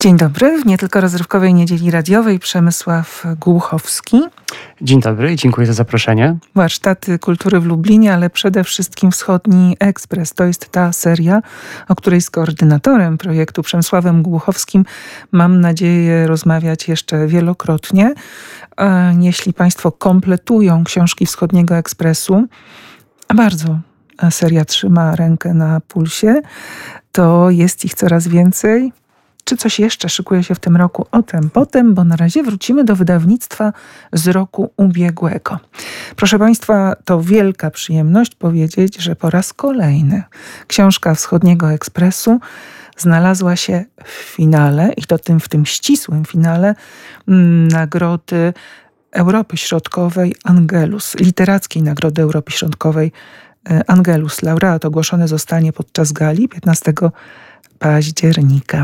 Dzień dobry. W nie tylko rozrywkowej niedzieli radiowej Przemysław Głuchowski. Dzień dobry i dziękuję za zaproszenie. Warsztaty kultury w Lublinie, ale przede wszystkim Wschodni Ekspres. To jest ta seria, o której z koordynatorem projektu Przemysławem Głuchowskim mam nadzieję rozmawiać jeszcze wielokrotnie. Jeśli Państwo kompletują książki Wschodniego Ekspresu, a bardzo seria trzyma rękę na pulsie, to jest ich coraz więcej. Czy coś jeszcze szykuje się w tym roku? O tym potem, bo na razie wrócimy do wydawnictwa z roku ubiegłego. Proszę Państwa, to wielka przyjemność powiedzieć, że po raz kolejny książka Wschodniego Ekspresu znalazła się w finale, i to w tym ścisłym finale Nagrody Europy Środkowej Angelus, literackiej Nagrody Europy Środkowej Angelus. Laureat ogłoszony zostanie podczas gali 15 października.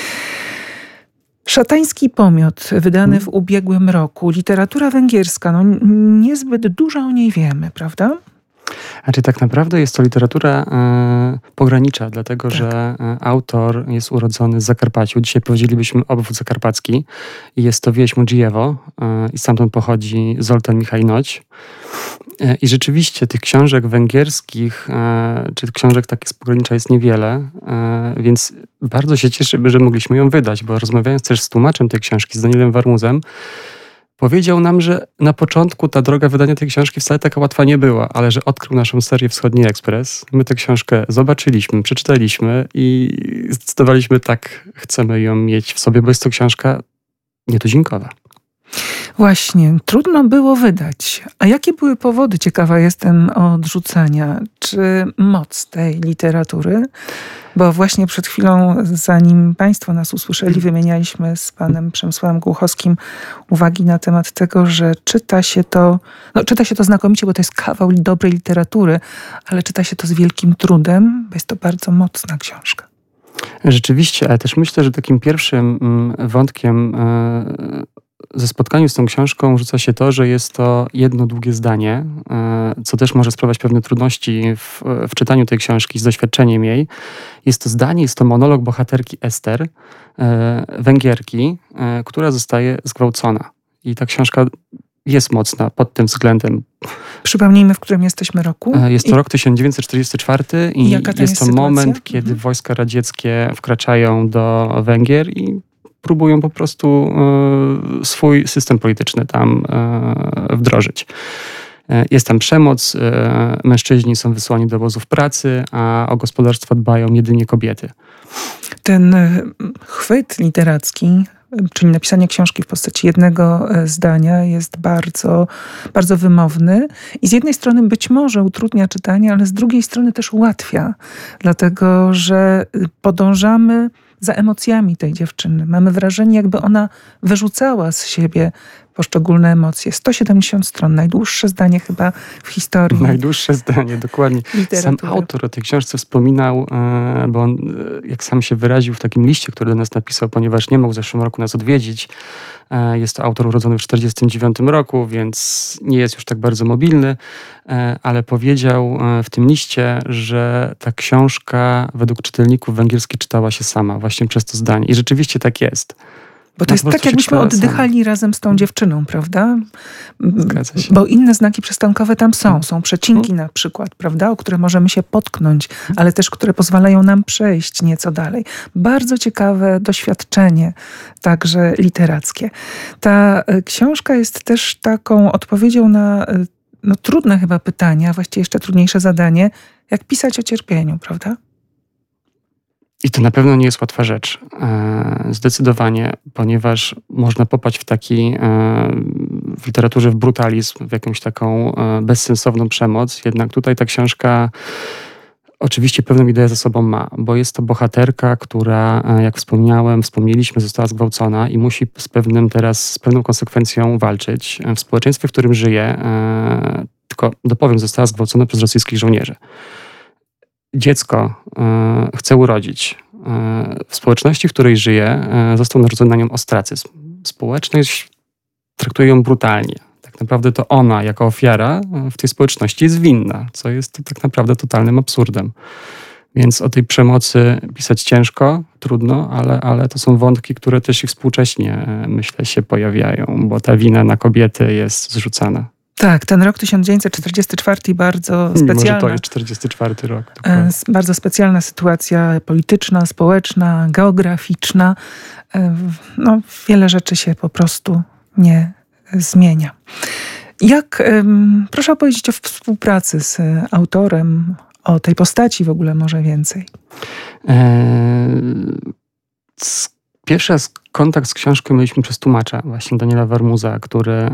Szatański pomiot, wydany w ubiegłym roku. Literatura węgierska, niezbyt dużo o niej wiemy, prawda? Znaczy tak naprawdę jest to literatura pogranicza, dlatego że autor jest urodzony w Zakarpaciu. Dzisiaj powiedzielibyśmy obwód zakarpacki. I jest to wieś Mudżijewo i stamtąd pochodzi Zoltán Michaj Nagy. I rzeczywiście tych książek węgierskich, czy książek takich z pogranicza jest niewiele, więc bardzo się cieszymy, że mogliśmy ją wydać, bo rozmawiając też z tłumaczem tej książki, z Danielem Warmuzem, powiedział nam, że na początku ta droga wydania tej książki wcale taka łatwa nie była, ale że odkrył naszą serię Wschodni Ekspres. My tę książkę zobaczyliśmy, przeczytaliśmy i zdecydowaliśmy, tak, chcemy ją mieć w sobie, bo jest to książka nietuzinkowa. Właśnie, trudno było wydać. A jakie były powody, ciekawa jestem, odrzucenia? Czy moc tej literatury? Bo właśnie przed chwilą, zanim Państwo nas usłyszeli, wymienialiśmy z panem Przemysławem Głuchowskim uwagi na temat tego, że czyta się to znakomicie, bo to jest kawał dobrej literatury, ale czyta się to z wielkim trudem, bo jest to bardzo mocna książka. Rzeczywiście, ale też myślę, że takim pierwszym wątkiem ze spotkaniu z tą książką rzuca się to, że jest to jedno długie zdanie, co też może sprawiać pewne trudności w czytaniu tej książki z doświadczeniem jej. Jest to zdanie, jest to monolog bohaterki Ester, Węgierki, która zostaje zgwałcona. I ta książka jest mocna pod tym względem. Przypomnijmy, w którym jesteśmy roku. Jest to rok 1944 i jest to moment, kiedy wojska radzieckie wkraczają do Węgier i próbują po prostu swój system polityczny tam wdrożyć. Jest tam przemoc, mężczyźni są wysłani do obozów pracy, a o gospodarstwo dbają jedynie kobiety. Ten chwyt literacki, czyli napisanie książki w postaci jednego zdania, jest bardzo, bardzo wymowny i z jednej strony być może utrudnia czytanie, ale z drugiej strony też ułatwia, dlatego że podążamy za emocjami tej dziewczyny. Mamy wrażenie, jakby ona wyrzucała z siebie poszczególne emocje. 170 stron, najdłuższe zdanie chyba w historii. Najdłuższe zdanie, dokładnie. Sam autor o tej książce wspominał, bo on, jak sam się wyraził w takim liście, który do nas napisał, ponieważ nie mógł w zeszłym roku nas odwiedzić. Jest to autor urodzony w 1949 roku, więc nie jest już tak bardzo mobilny, ale powiedział w tym liście, że ta książka według czytelników węgierskich czytała się sama właśnie przez to zdanie. I rzeczywiście tak jest. Bo to jest tak, jakbyśmy oddychali razem z tą dziewczyną, prawda? Zgadza się. Bo inne znaki przystankowe tam są. Są przecinki na przykład, prawda? O które możemy się potknąć, ale też które pozwalają nam przejść nieco dalej. Bardzo ciekawe doświadczenie, także literackie. Ta książka jest też taką odpowiedzią na trudne chyba pytania, właściwie jeszcze trudniejsze zadanie, jak pisać o cierpieniu, prawda? I to na pewno nie jest łatwa rzecz. Zdecydowanie, ponieważ można popaść w literaturze w brutalizm, w jakąś taką bezsensowną przemoc. Jednak tutaj ta książka oczywiście pewną ideę za sobą ma, bo jest to bohaterka, która, jak wspomnieliśmy, została zgwałcona i musi z pewną konsekwencją walczyć. W społeczeństwie, w którym żyje, tylko dopowiem, została zgwałcona przez rosyjskich żołnierzy. Dziecko chce urodzić. W społeczności, w której żyje, został nałożony na nią ostracyzm. Społeczność traktuje ją brutalnie. Tak naprawdę to ona, jako ofiara w tej społeczności jest winna, co jest tak naprawdę totalnym absurdem. Więc o tej przemocy pisać ciężko, trudno, ale to są wątki, które też i współcześnie, myślę, się pojawiają, bo ta wina na kobiety jest zrzucana. Tak, ten rok 1944 bardzo Mimo, specjalna. że to jest 44 rok. Dokładnie. Bardzo specjalna sytuacja polityczna, społeczna, geograficzna. No, wiele rzeczy się po prostu nie zmienia. Proszę opowiedzieć o współpracy z autorem, o tej postaci w ogóle może więcej. Pierwszy raz kontakt z książką mieliśmy przez tłumacza, właśnie Daniela Warmuza, który...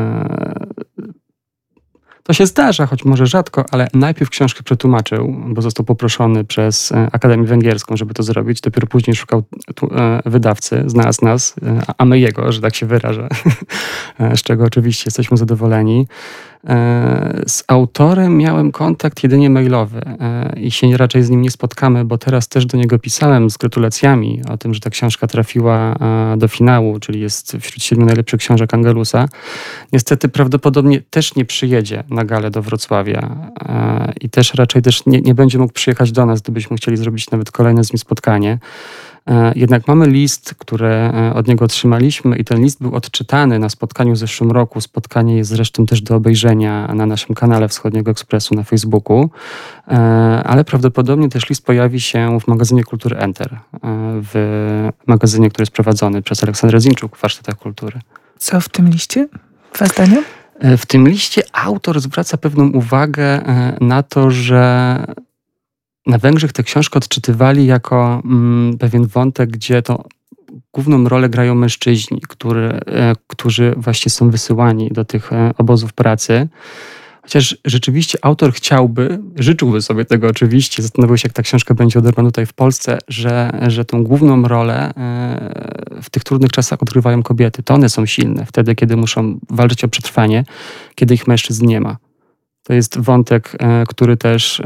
To się zdarza, choć może rzadko, ale najpierw książkę przetłumaczył, bo został poproszony przez Akademię Węgierską, żeby to zrobić. Dopiero później szukał wydawcy, znalazł nas, a my jego, że tak się wyrażę, z czego oczywiście jesteśmy zadowoleni. Z autorem miałem kontakt jedynie mailowy i się raczej z nim nie spotkamy, bo teraz też do niego pisałem z gratulacjami o tym, że ta książka trafiła do finału, czyli jest wśród 7 najlepszych książek Angelusa. Niestety prawdopodobnie też nie przyjedzie na galę do Wrocławia i też raczej nie będzie mógł przyjechać do nas, gdybyśmy chcieli zrobić nawet kolejne z nim spotkanie. Jednak mamy list, który od niego otrzymaliśmy i ten list był odczytany na spotkaniu w zeszłym roku. Spotkanie jest zresztą też do obejrzenia na naszym kanale Wschodniego Ekspresu na Facebooku, ale prawdopodobnie też list pojawi się w magazynie Kultury Enter, w magazynie, który jest prowadzony przez Aleksandrę Zinczuk w Warsztatach Kultury. Co w tym liście? Dwa zdania? W tym liście autor zwraca pewną uwagę na to, że na Węgrzech tę książkę odczytywali jako pewien wątek, gdzie to główną rolę grają mężczyźni, którzy właśnie są wysyłani do tych obozów pracy. Chociaż rzeczywiście autor życzyłby sobie tego oczywiście, zastanawiał się, jak ta książka będzie odebrana tutaj w Polsce, że tą główną rolę w tych trudnych czasach odgrywają kobiety. To one są silne wtedy, kiedy muszą walczyć o przetrwanie, kiedy ich mężczyzn nie ma. To jest wątek, który też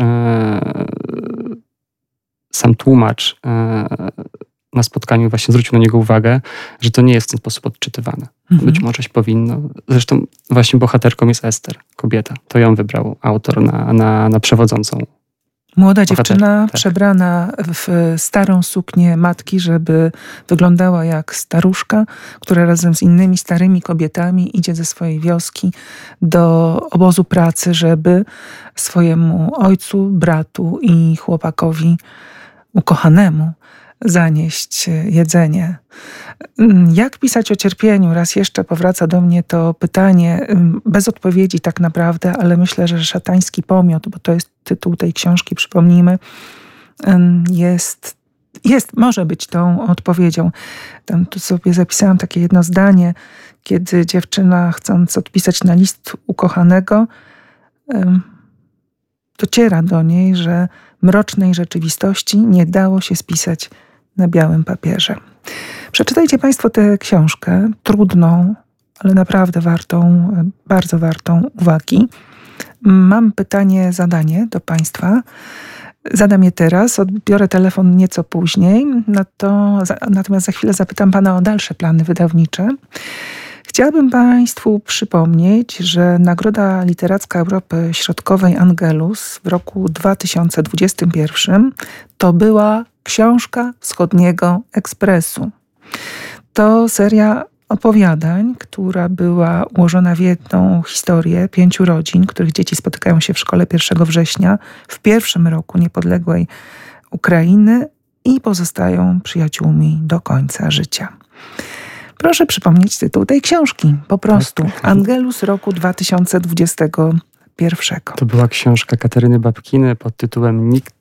sam tłumacz na spotkaniu właśnie zwrócił na niego uwagę, że to nie jest w ten sposób odczytywane. Być może się powinno. Zresztą właśnie bohaterką jest Ester, kobieta. To ją wybrał autor na przewodzącą. Młoda dziewczyna przebrana w starą suknię matki, żeby wyglądała jak staruszka, która razem z innymi starymi kobietami idzie ze swojej wioski do obozu pracy, żeby swojemu ojcu, bratu i chłopakowi ukochanemu zanieść jedzenie. Jak pisać o cierpieniu? Raz jeszcze powraca do mnie to pytanie, bez odpowiedzi tak naprawdę, ale myślę, że Szatański pomiot, bo to jest tytuł tej książki, przypomnijmy, może być tą odpowiedzią. Tam tu sobie zapisałam takie jedno zdanie, kiedy dziewczyna, chcąc odpisać na list ukochanego, dociera do niej, że mrocznej rzeczywistości nie dało się spisać na białym papierze. Przeczytajcie Państwo tę książkę, trudną, ale naprawdę bardzo wartą uwagi. Mam zadanie do Państwa. Zadam je teraz, odbiorę telefon nieco później, natomiast za chwilę zapytam Pana o dalsze plany wydawnicze. Chciałabym Państwu przypomnieć, że Nagroda Literacka Europy Środkowej Angelus w roku 2021 to była książka Wschodniego Ekspresu. To seria opowiadań, która była ułożona w jedną historię 5 rodzin, których dzieci spotykają się w szkole 1 września w pierwszym roku niepodległej Ukrainy i pozostają przyjaciółmi do końca życia. Proszę przypomnieć tytuł tej książki. Po prostu. Angelus roku 2021. To była książka Kateryny Babkiny pod tytułem Nikt.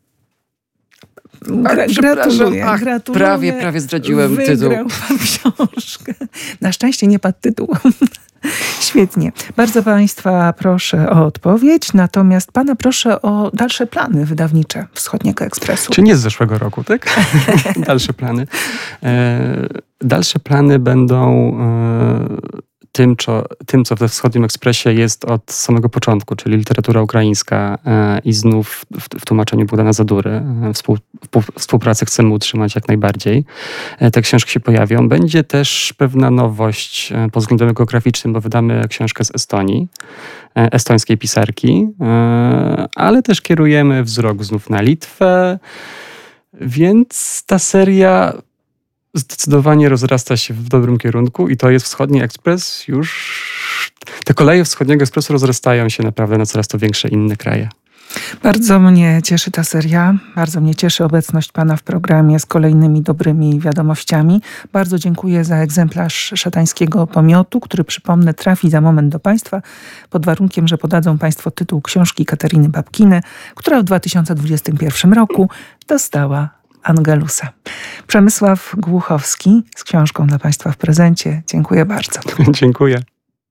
Gratuluję. Prawie zdradziłem tytuł. Wygrał pan książkę. Na szczęście nie padł tytuł. Świetnie. Bardzo Państwa proszę o odpowiedź, natomiast Pana proszę o dalsze plany wydawnicze Wschodniego Ekspresu. Czy nie z zeszłego roku, tak? Dalsze plany. Dalsze plany będą tym, co we Wschodnim Ekspresie jest od samego początku, czyli literatura ukraińska i znów w tłumaczeniu Bogdana Zadury. Współpracę chcemy utrzymać jak najbardziej. Te książki się pojawią. Będzie też pewna nowość pod względem geograficznym, bo wydamy książkę z Estonii, estońskiej pisarki, ale też kierujemy wzrok znów na Litwę, więc ta seria zdecydowanie rozrasta się w dobrym kierunku i to jest Wschodni Ekspres już... Te koleje Wschodniego Ekspresu rozrastają się naprawdę na coraz to większe inne kraje. Bardzo mnie cieszy ta seria, bardzo mnie cieszy obecność Pana w programie z kolejnymi dobrymi wiadomościami. Bardzo dziękuję za egzemplarz Szatańskiego Pomiotu, który, przypomnę, trafi za moment do Państwa, pod warunkiem, że podadzą Państwo tytuł książki Kateryny Babkiny, która w 2021 roku dostała Angelusa. Przemysław Głuchowski z książką dla Państwa w prezencie. Dziękuję bardzo. Dziękuję.